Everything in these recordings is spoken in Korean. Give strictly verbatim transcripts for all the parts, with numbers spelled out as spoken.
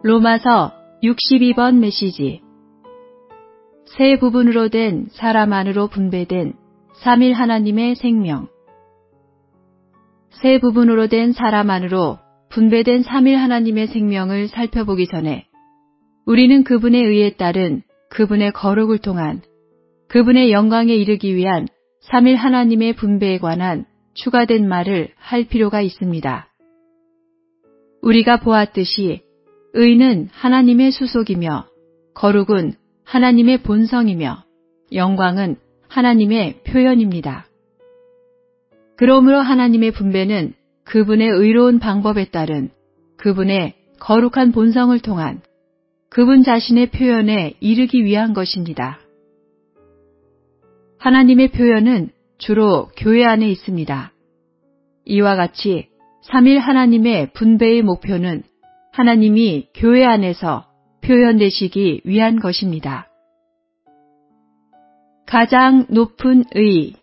로마서 육십이 번 메시지. 세 부분으로 된 사람 안으로 분배된 삼일 하나님의 생명. 세 부분으로 된 사람 안으로 분배된 삼일 하나님의 생명을 살펴보기 전에 우리는 그분에 의해 따른 그분의 거룩을 통한 그분의 영광에 이르기 위한 삼일 하나님의 분배에 관한 추가된 말을 할 필요가 있습니다. 우리가 보았듯이 의는 하나님의 수속이며 거룩은 하나님의 본성이며 영광은 하나님의 표현입니다. 그러므로 하나님의 분배는 그분의 의로운 방법에 따른 그분의 거룩한 본성을 통한 그분 자신의 표현에 이르기 위한 것입니다. 하나님의 표현은 주로 교회 안에 있습니다. 이와 같이 삼일 하나님의 분배의 목표는 하나님이 교회 안에서 표현되시기 위한 것입니다. 가장 높은 의.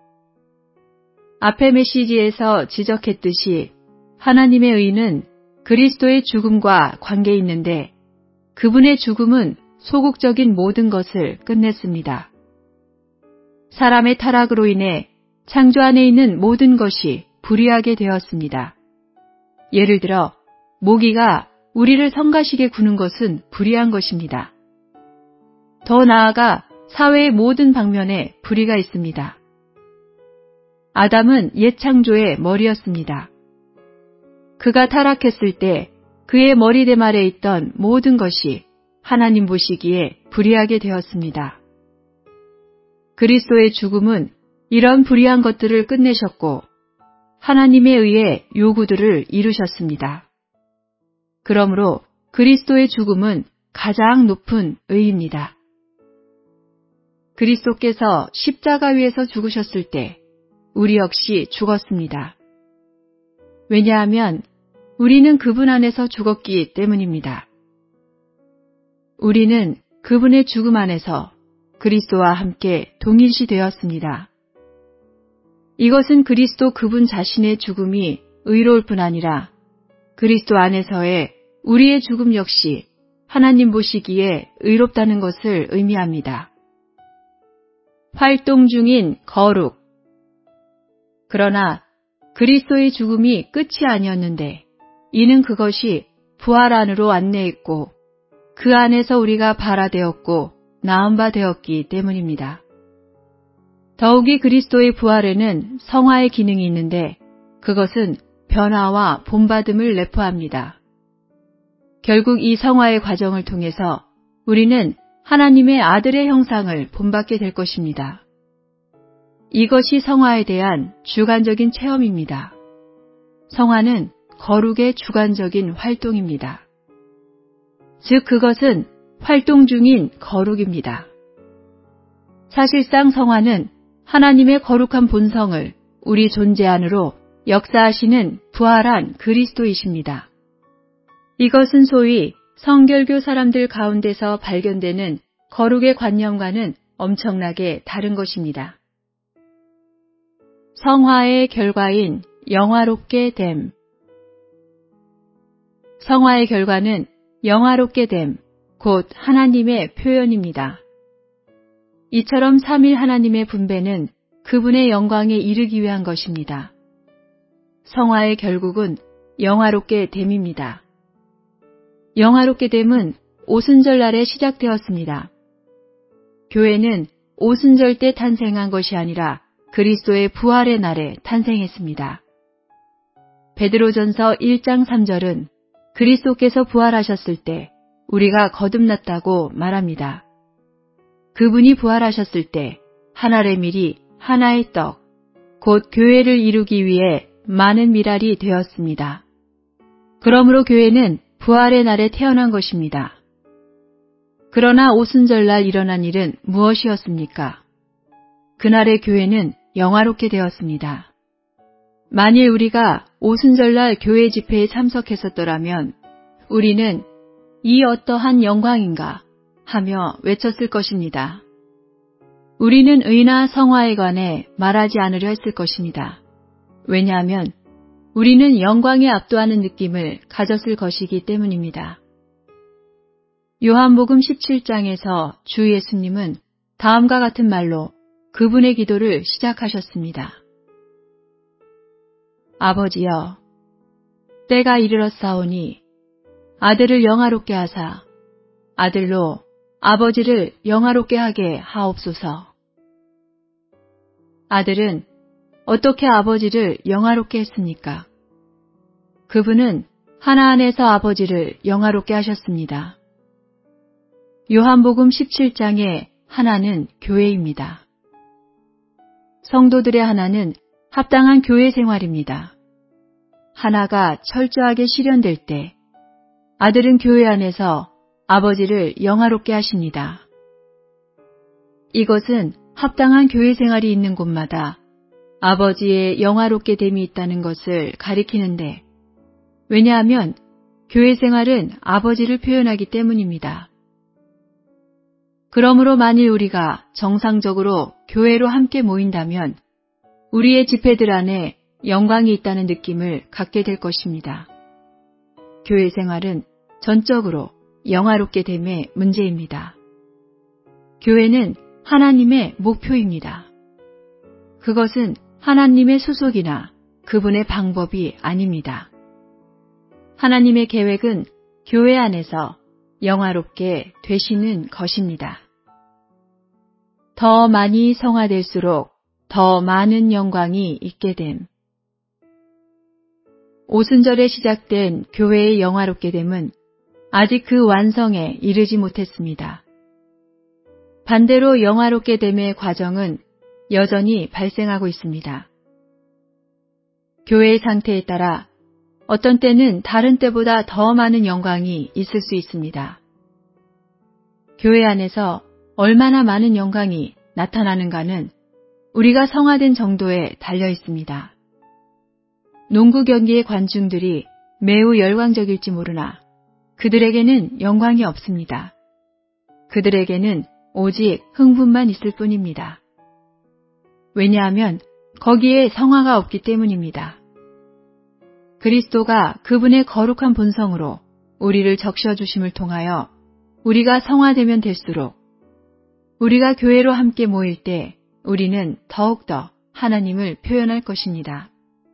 앞의 메시지에서 지적했듯이 하나님의 의는 그리스도의 죽음과 관계 있는데 그분의 죽음은 소극적인 모든 것을 끝냈습니다. 사람의 타락으로 인해 창조 안에 있는 모든 것이 불의하게 되었습니다. 예를 들어 모기가 우리를 성가시게 구는 것은 불의한 것입니다. 더 나아가 사회의 모든 방면에 불의가 있습니다. 아담은 옛 창조의 머리였습니다. 그가 타락했을 때 그의 머리대말에 있던 모든 것이 하나님 보시기에 불의하게 되었습니다. 그리스도의 죽음은 이런 불의한 것들을 끝내셨고 하나님에 의해 요구들을 이루셨습니다. 그러므로 그리스도의 죽음은 가장 높은 의입니다. 그리스도께서 십자가 위에서 죽으셨을 때 우리 역시 죽었습니다. 왜냐하면 우리는 그분 안에서 죽었기 때문입니다. 우리는 그분의 죽음 안에서 그리스도와 함께 동일시 되었습니다. 이것은 그리스도 그분 자신의 죽음이 의로울 뿐 아니라 그리스도 안에서의 우리의 죽음 역시 하나님 보시기에 의롭다는 것을 의미합니다. 활동 중인 거룩. 그러나 그리스도의 죽음이 끝이 아니었는데 이는 그것이 부활 안으로 안내했고 그 안에서 우리가 발화되었고 나은 바 되었기 때문입니다. 더욱이 그리스도의 부활에는 성화의 기능이 있는데 그것은 변화와 본받음을 내포합니다. 결국 이 성화의 과정을 통해서 우리는 하나님의 아들의 형상을 본받게 될 것입니다. 이것이 성화에 대한 주관적인 체험입니다. 성화는 거룩의 주관적인 활동입니다. 즉 그것은 활동 중인 거룩입니다. 사실상 성화는 하나님의 거룩한 본성을 우리 존재 안으로 역사하시는 부활한 그리스도이십니다. 이것은 소위 성결교 사람들 가운데서 발견되는 거룩의 관념과는 엄청나게 다른 것입니다. 성화의 결과인 영화롭게 됨. 성화의 결과는 영화롭게 됨, 곧 하나님의 표현입니다. 이처럼 삼일 하나님의 분배는 그분의 영광에 이르기 위한 것입니다. 성화의 결국은 영화롭게 됨입니다. 영화롭게 됨은 오순절 날에 시작되었습니다. 교회는 오순절 때 탄생한 것이 아니라 그리스도의 부활의 날에 탄생했습니다. 베드로전서 일 장 삼 절은 그리스도께서 부활하셨을 때 우리가 거듭났다고 말합니다. 그분이 부활하셨을 때 하나의 밀이 하나의 떡, 곧 교회를 이루기 위해 많은 밀알이 되었습니다. 그러므로 교회는 부활의 날에 태어난 것입니다. 그러나 오순절날 일어난 일은 무엇이었습니까? 그날의 교회는 영화롭게 되었습니다. 만일 우리가 오순절날 교회 집회에 참석했었더라면 우리는 이 어떠한 영광인가 하며 외쳤을 것입니다. 우리는 의나 성화에 관해 말하지 않으려 했을 것입니다. 왜냐하면 우리는 영광에 압도하는 느낌을 가졌을 것이기 때문입니다. 요한복음 십칠 장에서 주 예수님은 다음과 같은 말로 그분의 기도를 시작하셨습니다. 아버지여, 때가 이르렀사오니 아들을 영화롭게 하사 아들로 아버지를 영화롭게 하게 하옵소서. 아들은 어떻게 아버지를 영화롭게 했습니까? 그분은 하나 안에서 아버지를 영화롭게 하셨습니다. 요한복음 십칠 장의 하나는 교회입니다. 성도들의 하나는 합당한 교회 생활입니다. 하나가 철저하게 실현될 때 아들은 교회 안에서 아버지를 영화롭게 하십니다. 이것은 합당한 교회 생활이 있는 곳마다 아버지의 영화롭게 됨이 있다는 것을 가리키는데, 왜냐하면 교회 생활은 아버지를 표현하기 때문입니다. 그러므로 만일 우리가 정상적으로 교회로 함께 모인다면 우리의 집회들 안에 영광이 있다는 느낌을 갖게 될 것입니다. 교회 생활은 전적으로 영화롭게 됨의 문제입니다. 교회는 하나님의 목표입니다. 그것은 하나님의 소속이나 그분의 방법이 아닙니다. 하나님의 계획은 교회 안에서 영화롭게 되시는 것입니다. 더 많이 성화될수록 더 많은 영광이 있게 됨. 오순절에 시작된 교회의 영화롭게 됨은 아직 그 완성에 이르지 못했습니다. 반대로 영화롭게 됨의 과정은 여전히 발생하고 있습니다. 교회의 상태에 따라 어떤 때는 다른 때보다 더 많은 영광이 있을 수 있습니다. 교회 안에서 얼마나 많은 영광이 나타나는가는 우리가 성화된 정도에 달려 있습니다. 농구 경기의 관중들이 매우 열광적일지 모르나 그들에게는 영광이 없습니다. 그들에게는 오직 흥분만 있을 뿐입니다. 왜냐하면 거기에 성화가 없기 때문입니다. 그리스도가 그분의 거룩한 본성으로 우리를 적셔주심을 통하여 우리가 성화되면 될수록 우리가 교회로 함께 모일 때 우리는 더욱더 하나님을 표현할 것입니다.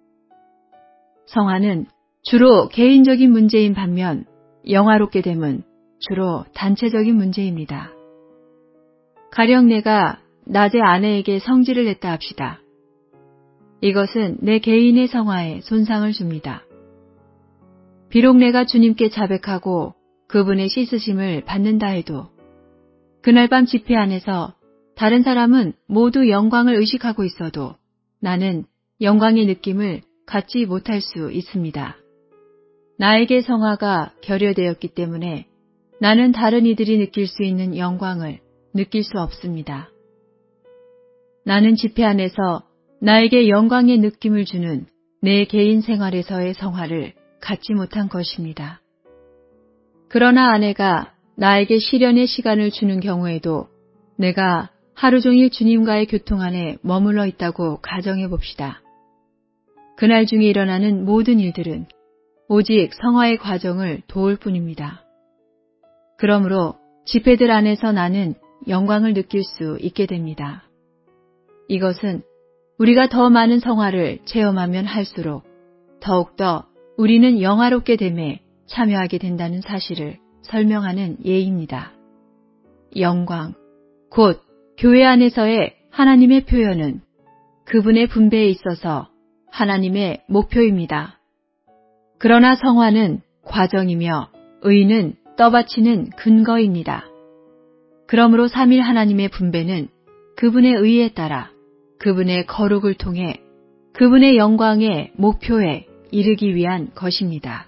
성화는 주로 개인적인 문제인 반면 영화롭게 됨은 주로 단체적인 문제입니다. 가령 내가 낮에 아내에게 성질을 냈다 합시다. 이것은 내 개인의 성화에 손상을 줍니다. 비록 내가 주님께 자백하고 그분의 씻으심을 받는다 해도 그날 밤 집회 안에서 다른 사람은 모두 영광을 의식하고 있어도 나는 영광의 느낌을 갖지 못할 수 있습니다. 나에게 성화가 결여되었기 때문에 나는 다른 이들이 느낄 수 있는 영광을 느낄 수 없습니다. 나는 집회 안에서 나에게 영광의 느낌을 주는 내 개인 생활에서의 성화를 갖지 못한 것입니다. 그러나 아내가 나에게 시련의 시간을 주는 경우에도 내가 하루 종일 주님과의 교통 안에 머물러 있다고 가정해 봅시다. 그날 중에 일어나는 모든 일들은 오직 성화의 과정을 도울 뿐입니다. 그러므로 집회들 안에서 나는 영광을 느낄 수 있게 됩니다. 이것은 우리가 더 많은 성화를 체험하면 할수록 더욱더 우리는 영화롭게 됨에 참여하게 된다는 사실을 설명하는 예입니다. 영광, 곧 교회 안에서의 하나님의 표현은 그분의 분배에 있어서 하나님의 목표입니다. 그러나 성화는 과정이며 의는 떠받치는 근거입니다. 그러므로 삼일 하나님의 분배는 그분의 의에 따라 그분의 거룩을 통해 그분의 영광의 목표에 이르기 위한 것입니다.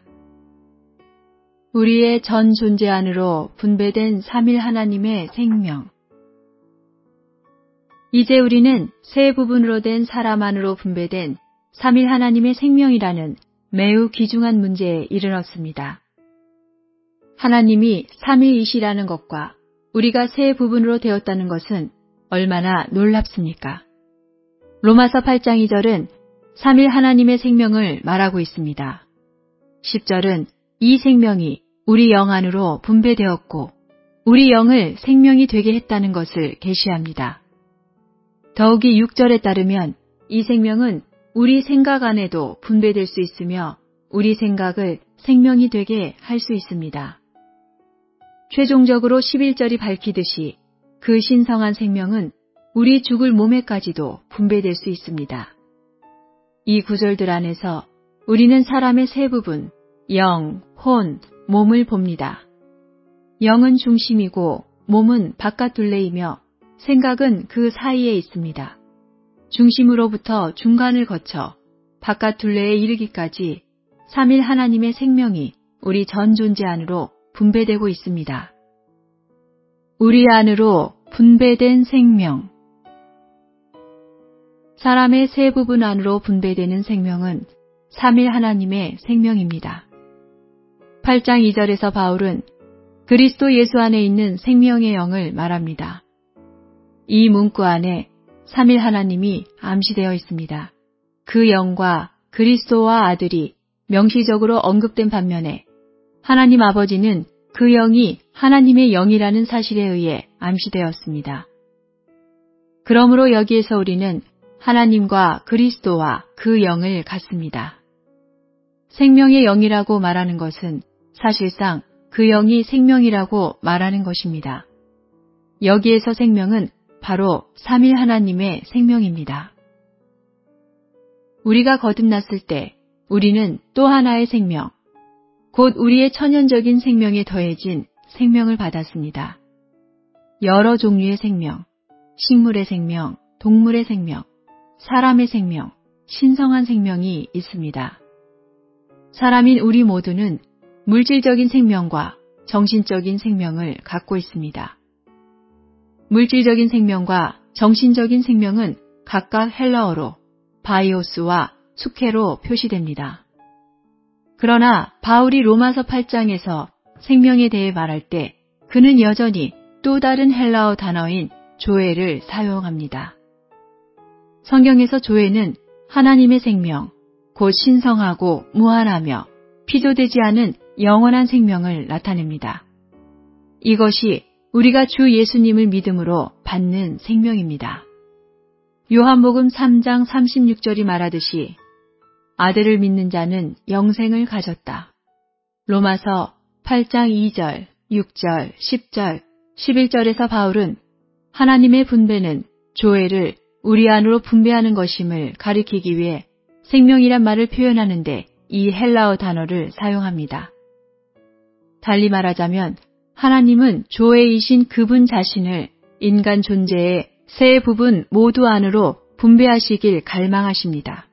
우리의 전 존재 안으로 분배된 삼일 하나님의 생명. 이제 우리는 세 부분으로 된 사람 안으로 분배된 삼일 하나님의 생명이라는 매우 귀중한 문제에 이르렀습니다. 하나님이 삼위이시라는 것과 우리가 세 부분으로 되었다는 것은 얼마나 놀랍습니까? 로마서 팔 장 이 절은 삼일 하나님의 생명을 말하고 있습니다. 십 절은 이 생명이 우리 영 안으로 분배되었고 우리 영을 생명이 되게 했다는 것을 계시합니다. 더욱이 육 절에 따르면 이 생명은 우리 생각 안에도 분배될 수 있으며 우리 생각을 생명이 되게 할 수 있습니다. 최종적으로 십일 절이 밝히듯이 그 신성한 생명은 우리 죽을 몸에까지도 분배될 수 있습니다. 이 구절들 안에서 우리는 사람의 세 부분, 영, 혼, 몸을 봅니다. 영은 중심이고 몸은 바깥 둘레이며 생각은 그 사이에 있습니다. 중심으로부터 중간을 거쳐 바깥 둘레에 이르기까지 삼일 하나님의 생명이 우리 전 존재 안으로 분배되고 있습니다. 우리 안으로 분배된 생명. 사람의 세 부분 안으로 분배되는 생명은 삼일 하나님의 생명입니다. 팔 장 이 절에서 바울은 그리스도 예수 안에 있는 생명의 영을 말합니다. 이 문구 안에 삼일 하나님이 암시되어 있습니다. 그 영과 그리스도와 아들이 명시적으로 언급된 반면에 하나님 아버지는 그 영이 하나님의 영이라는 사실에 의해 암시되었습니다. 그러므로 여기에서 우리는 하나님과 그리스도와 그 영을 갖습니다. 생명의 영이라고 말하는 것은 사실상 그 영이 생명이라고 말하는 것입니다. 여기에서 생명은 바로 삼일 하나님의 생명입니다. 우리가 거듭났을 때 우리는 또 하나의 생명, 곧 우리의 천연적인 생명에 더해진 생명을 받았습니다. 여러 종류의 생명, 식물의 생명, 동물의 생명, 사람의 생명, 신성한 생명이 있습니다. 사람인 우리 모두는 물질적인 생명과 정신적인 생명을 갖고 있습니다. 물질적인 생명과 정신적인 생명은 각각 헬라어로 바이오스와 수케로 표시됩니다. 그러나 바울이 로마서 팔 장에서 생명에 대해 말할 때 그는 여전히 또 다른 헬라어 단어인 조에를 사용합니다. 성경에서 조에는 하나님의 생명, 곧 신성하고 무한하며 피조되지 않은 영원한 생명을 나타냅니다. 이것이 우리가 주 예수님을 믿음으로 받는 생명입니다. 요한복음 삼 장 삼십육 절이 말하듯이 아들을 믿는 자는 영생을 가졌다. 로마서 팔 장 이 절, 육 절, 십 절, 십일 절에서 바울은 하나님의 분배는 조회를 우리 안으로 분배하는 것임을 가리키기 위해 생명이란 말을 표현하는데 이 헬라어 단어를 사용합니다. 달리 말하자면 하나님은 조회이신 그분 자신을 인간 존재의 세 부분 모두 안으로 분배하시길 갈망하십니다.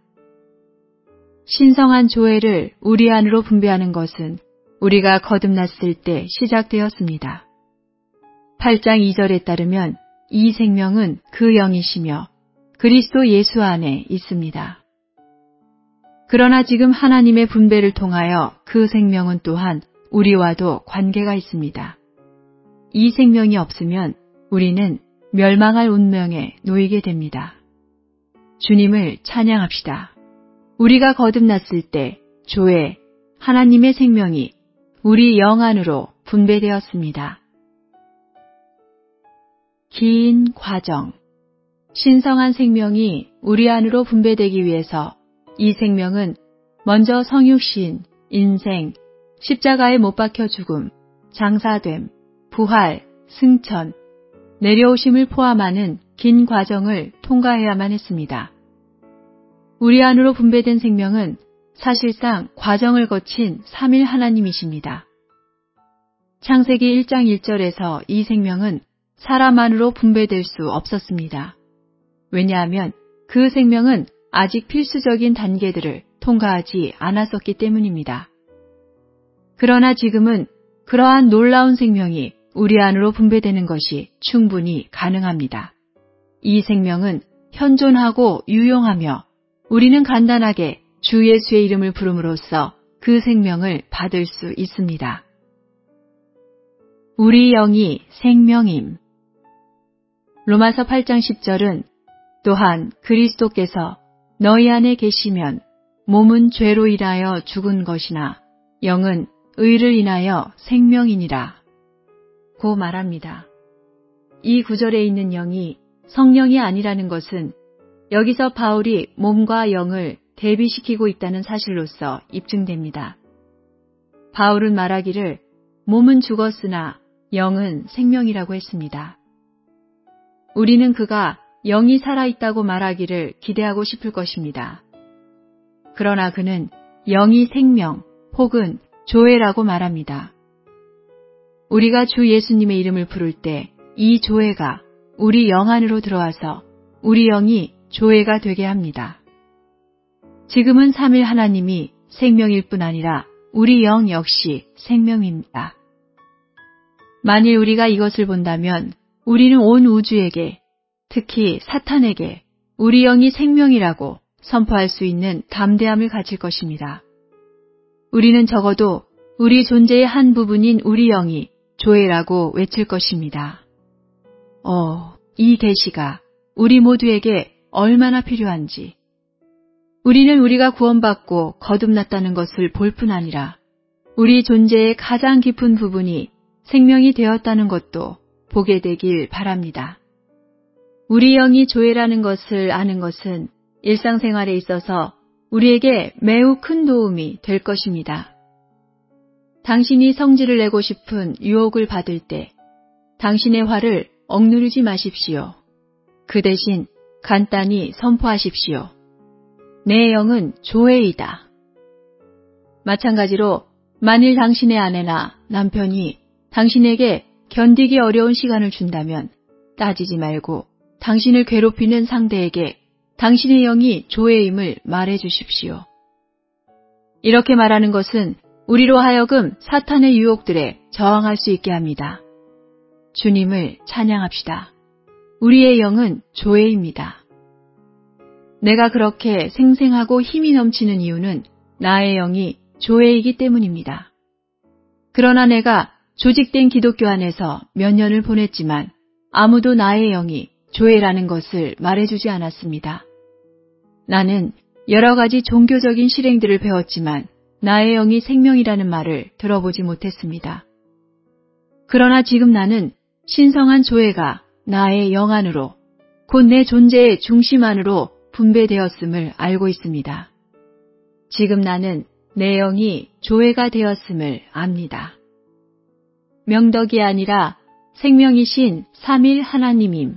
신성한 조회를 우리 안으로 분배하는 것은 우리가 거듭났을 때 시작되었습니다. 팔 장 이 절에 따르면 이 생명은 그 영이시며 그리스도 예수 안에 있습니다. 그러나 지금 하나님의 분배를 통하여 그 생명은 또한 우리와도 관계가 있습니다. 이 생명이 없으면 우리는 멸망할 운명에 놓이게 됩니다. 주님을 찬양합시다. 우리가 거듭났을 때 조회, 하나님의 생명이 우리 영 안으로 분배되었습니다. 긴 과정. 신성한 생명이 우리 안으로 분배되기 위해서 이 생명은 먼저 성육신, 인생, 십자가에 못 박혀 죽음, 장사됨, 부활, 승천, 내려오심을 포함하는 긴 과정을 통과해야만 했습니다. 우리 안으로 분배된 생명은 사실상 과정을 거친 삼일 하나님이십니다. 창세기 일 장 일 절에서 이 생명은 사람 안으로 분배될 수 없었습니다. 왜냐하면 그 생명은 아직 필수적인 단계들을 통과하지 않았었기 때문입니다. 그러나 지금은 그러한 놀라운 생명이 우리 안으로 분배되는 것이 충분히 가능합니다. 이 생명은 현존하고 유용하며 우리는 간단하게 주 예수의 이름을 부름으로써 그 생명을 받을 수 있습니다. 우리 영이 생명임. 로마서 팔 장 십 절은 또한 그리스도께서 너희 안에 계시면 몸은 죄로 인하여 죽은 것이나 영은 의를 인하여 생명이니라. 고 말합니다. 이 구절에 있는 영이 성령이 아니라는 것은 여기서 바울이 몸과 영을 대비시키고 있다는 사실로서 입증됩니다. 바울은 말하기를 몸은 죽었으나 영은 생명이라고 했습니다. 우리는 그가 영이 살아있다고 말하기를 기대하고 싶을 것입니다. 그러나 그는 영이 생명 혹은 조회라고 말합니다. 우리가 주 예수님의 이름을 부를 때 이 조회가 우리 영 안으로 들어와서 우리 영이 조회가 되게 합니다. 지금은 삼일 하나님이 생명일 뿐 아니라 우리 영 역시 생명입니다. 만일 우리가 이것을 본다면 우리는 온 우주에게, 특히 사탄에게 우리 영이 생명이라고 선포할 수 있는 담대함을 가질 것입니다. 우리는 적어도 우리 존재의 한 부분인 우리 영이 조회라고 외칠 것입니다. 어, 이 계시가 우리 모두에게 얼마나 필요한지. 우리는 우리가 구원받고 거듭났다는 것을 볼 뿐 아니라 우리 존재의 가장 깊은 부분이 생명이 되었다는 것도 보게 되길 바랍니다. 우리 영이 조회라는 것을 아는 것은 일상생활에 있어서 우리에게 매우 큰 도움이 될 것입니다. 당신이 성질을 내고 싶은 유혹을 받을 때 당신의 화를 억누르지 마십시오. 그 대신 간단히 선포하십시오. 내 영은 조회이다. 마찬가지로 만일 당신의 아내나 남편이 당신에게 견디기 어려운 시간을 준다면 따지지 말고 당신을 괴롭히는 상대에게 당신의 영이 조회임을 말해 주십시오. 이렇게 말하는 것은 우리로 하여금 사탄의 유혹들에 저항할 수 있게 합니다. 주님을 찬양합시다. 우리의 영은 조회입니다. 내가 그렇게 생생하고 힘이 넘치는 이유는 나의 영이 조회이기 때문입니다. 그러나 내가 조직된 기독교 안에서 몇 년을 보냈지만 아무도 나의 영이 조회라는 것을 말해주지 않았습니다. 나는 여러 가지 종교적인 실행들을 배웠지만 나의 영이 생명이라는 말을 들어보지 못했습니다. 그러나 지금 나는 신성한 조회가 나의 영 안으로, 곧 내 존재의 중심 안으로 분배되었음을 알고 있습니다. 지금 나는 내 영이 조회가 되었음을 압니다. 명덕이 아니라 생명이신 삼일 하나님임.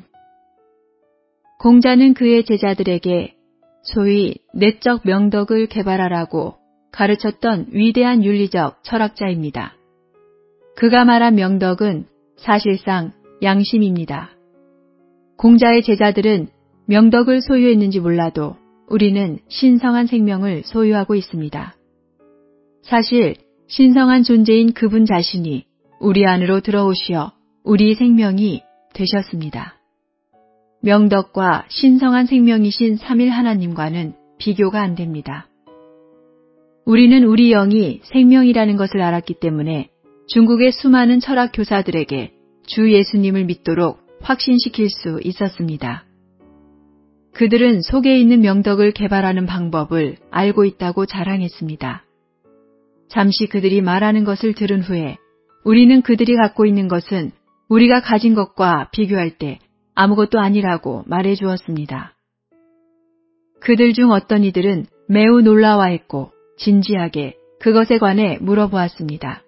공자는 그의 제자들에게 소위 내적 명덕을 개발하라고 가르쳤던 위대한 윤리적 철학자입니다. 그가 말한 명덕은 사실상 양심입니다. 공자의 제자들은 명덕을 소유했는지 몰라도 우리는 신성한 생명을 소유하고 있습니다. 사실 신성한 존재인 그분 자신이 우리 안으로 들어오시어 우리 생명이 되셨습니다. 명덕과 신성한 생명이신 삼일 하나님과는 비교가 안 됩니다. 우리는 우리 영이 생명이라는 것을 알았기 때문에 중국의 수많은 철학 교사들에게 주 예수님을 믿도록 확신시킬 수 있었습니다. 그들은 속에 있는 명덕을 개발하는 방법을 알고 있다고 자랑했습니다. 잠시 그들이 말하는 것을 들은 후에 우리는 그들이 갖고 있는 것은 우리가 가진 것과 비교할 때 아무것도 아니라고 말해 주었습니다. 그들 중 어떤 이들은 매우 놀라워했고 진지하게 그것에 관해 물어보았습니다.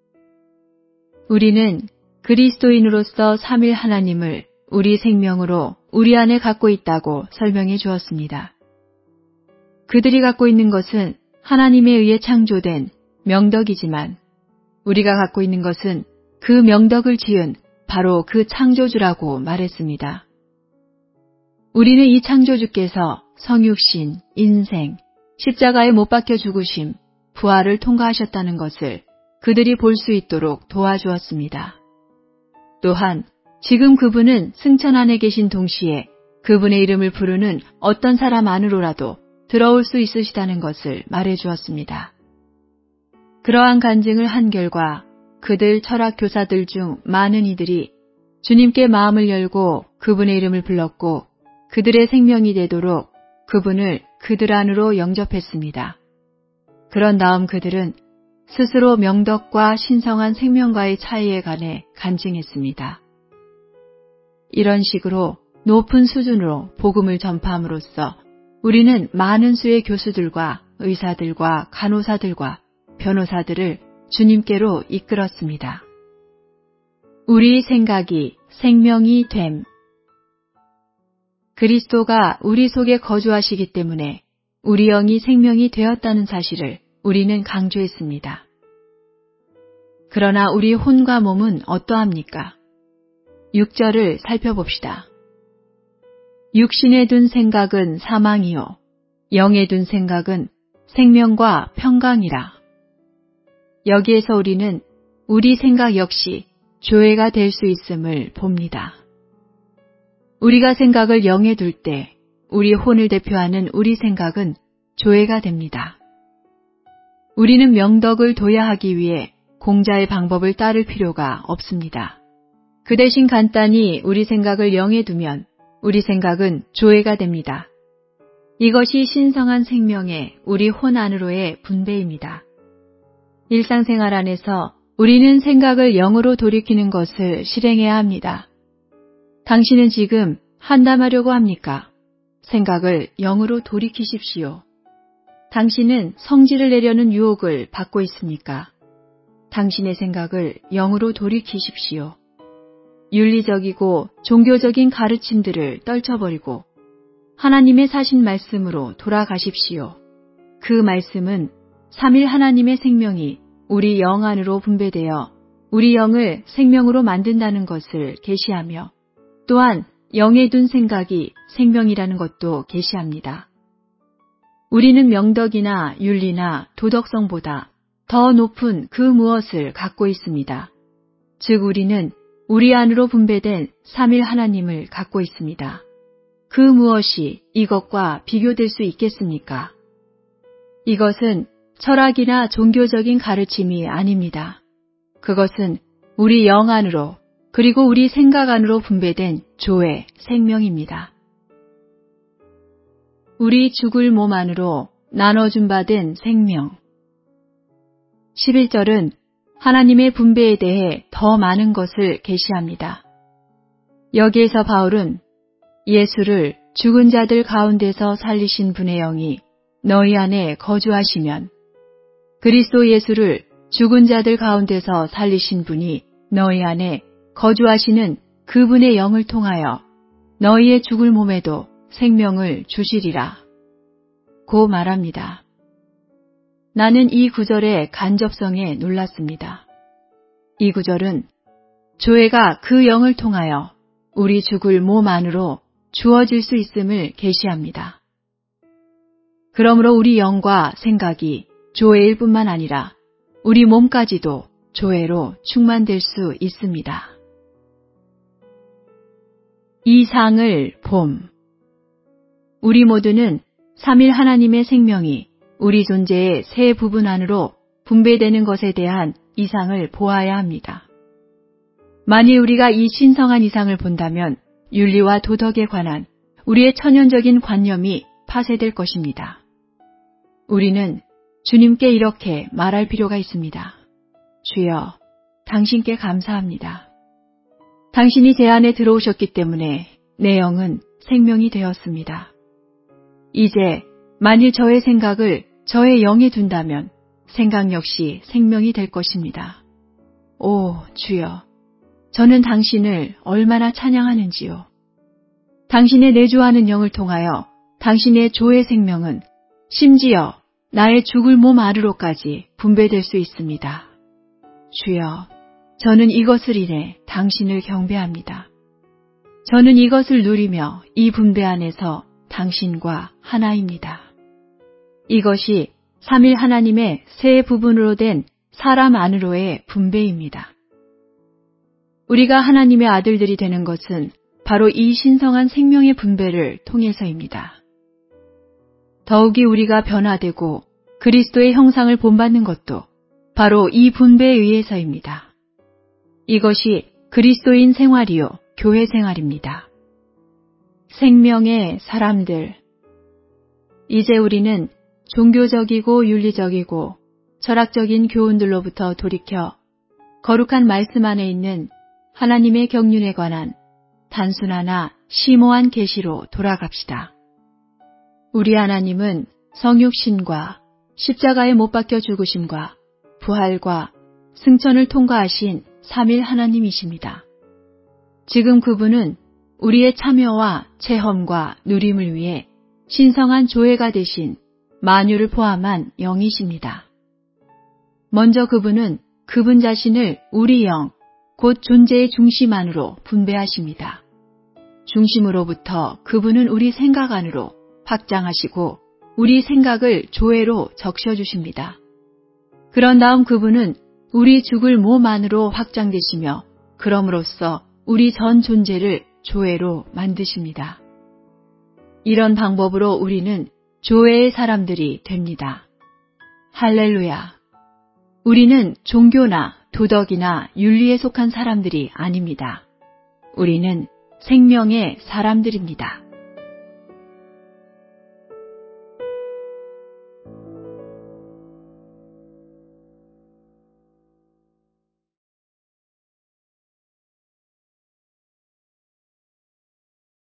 우리는 그리스도인으로서 삼일 하나님을 우리 생명으로 우리 안에 갖고 있다고 설명해 주었습니다. 그들이 갖고 있는 것은 하나님에 의해 창조된 명덕이지만 우리가 갖고 있는 것은 그 명덕을 지은 바로 그 창조주라고 말했습니다. 우리는 이 창조주께서 성육신, 인생, 십자가에 못 박혀 죽으심, 부활을 통과하셨다는 것을 그들이 볼 수 있도록 도와주었습니다. 또한 지금 그분은 승천 안에 계신 동시에 그분의 이름을 부르는 어떤 사람 안으로라도 들어올 수 있으시다는 것을 말해 주었습니다. 그러한 간증을 한 결과 그들 철학 교사들 중 많은 이들이 주님께 마음을 열고 그분의 이름을 불렀고 그들의 생명이 되도록 그분을 그들 안으로 영접했습니다. 그런 다음 그들은 스스로 명덕과 신성한 생명과의 차이에 관해 간증했습니다. 이런 식으로 높은 수준으로 복음을 전파함으로써 우리는 많은 수의 교수들과 의사들과 간호사들과 변호사들을 주님께로 이끌었습니다. 우리 생각이 생명이 됨. 그리스도가 우리 속에 거주하시기 때문에 우리 영이 생명이 되었다는 사실을 우리는 강조했습니다. 그러나 우리 혼과 몸은 어떠합니까? 육 절을 살펴봅시다. 육신에 둔 생각은 사망이요 영에 둔 생각은 생명과 평강이라. 여기에서 우리는 우리 생각 역시 조회가 될 수 있음을 봅니다. 우리가 생각을 영에 둘 때 우리 혼을 대표하는 우리 생각은 조회가 됩니다. 우리는 명덕을 둬야 하기 위해 공자의 방법을 따를 필요가 없습니다. 그 대신 간단히 우리 생각을 영에 두면 우리 생각은 조회가 됩니다. 이것이 신성한 생명의 우리 혼 안으로의 분배입니다. 일상생활 안에서 우리는 생각을 영으로 돌이키는 것을 실행해야 합니다. 당신은 지금 한담하려고 합니까? 생각을 영으로 돌이키십시오. 당신은 성질을 내려는 유혹을 받고 있습니까? 당신의 생각을 영으로 돌이키십시오. 윤리적이고 종교적인 가르침들을 떨쳐버리고 하나님의 사신 말씀으로 돌아가십시오. 그 말씀은 삼일 하나님의 생명이 우리 영 안으로 분배되어 우리 영을 생명으로 만든다는 것을 계시하며 또한 영에 둔 생각이 생명이라는 것도 계시합니다. 우리는 명덕이나 윤리나 도덕성보다 더 높은 그 무엇을 갖고 있습니다. 즉 우리는 우리 안으로 분배된 삼일 하나님을 갖고 있습니다. 그 무엇이 이것과 비교될 수 있겠습니까? 이것은 철학이나 종교적인 가르침이 아닙니다. 그것은 우리 영 안으로 그리고 우리 생각 안으로 분배된 조회, 생명입니다. 우리 죽을 몸 안으로 나눠준 바 된 생명. 십일 절은 하나님의 분배에 대해 더 많은 것을 계시합니다. 여기에서 바울은 예수를 죽은 자들 가운데서 살리신 분의 영이 너희 안에 거주하시면 그리스도 예수를 죽은 자들 가운데서 살리신 분이 너희 안에 거주하시는 그분의 영을 통하여 너희의 죽을 몸에도 생명을 주시리라. 고 말합니다. 나는 이 구절의 간접성에 놀랐습니다. 이 구절은 조회가 그 영을 통하여 우리 죽을 몸 안으로 주어질 수 있음을 계시합니다. 그러므로 우리 영과 생각이 조회일 뿐만 아니라 우리 몸까지도 조회로 충만될 수 있습니다. 이상을 봄. 우리 모두는 삼일 하나님의 생명이 우리 존재의 세 부분 안으로 분배되는 것에 대한 이상을 보아야 합니다. 만일 우리가 이 신성한 이상을 본다면 윤리와 도덕에 관한 우리의 천연적인 관념이 파쇄될 것입니다. 우리는 주님께 이렇게 말할 필요가 있습니다. 주여, 당신께 감사합니다. 당신이 제 안에 들어오셨기 때문에 내 영은 생명이 되었습니다. 이제 만일 저의 생각을 저의 영에 둔다면 생각 역시 생명이 될 것입니다. 오, 주여, 저는 당신을 얼마나 찬양하는지요. 당신의 내주하는 영을 통하여 당신의 조의 생명은 심지어 나의 죽을 몸 안으로까지 분배될 수 있습니다. 주여, 저는 이것을 인해 당신을 경배합니다. 저는 이것을 누리며 이 분배 안에서 당신과 하나입니다. 이것이 삼일 하나님의 세 부분으로 된 사람 안으로의 분배입니다. 우리가 하나님의 아들들이 되는 것은 바로 이 신성한 생명의 분배를 통해서입니다. 더욱이 우리가 변화되고 그리스도의 형상을 본받는 것도 바로 이 분배에 의해서입니다. 이것이 그리스도인 생활이요, 교회 생활입니다. 생명의 사람들. 이제 우리는 종교적이고 윤리적이고 철학적인 교훈들로부터 돌이켜 거룩한 말씀 안에 있는 하나님의 경륜에 관한 단순하나 심오한 계시로 돌아갑시다. 우리 하나님은 성육신과 십자가에 못 박혀 죽으심과 부활과 승천을 통과하신 삼일 하나님이십니다. 지금 그분은 우리의 참여와 체험과 누림을 위해 신성한 조회가 되신 만유를 포함한 영이십니다. 먼저 그분은 그분 자신을 우리 영, 곧 존재의 중심 안으로 분배하십니다. 중심으로부터 그분은 우리 생각 안으로 확장하시고 우리 생각을 조회로 적셔주십니다. 그런 다음 그분은 우리 죽을 몸 안으로 확장되시며 그럼으로써 우리 전 존재를 조회로 만드십니다. 이런 방법으로 우리는 조회의 사람들이 됩니다. 할렐루야! 우리는 종교나 도덕이나 윤리에 속한 사람들이 아닙니다. 우리는 생명의 사람들입니다.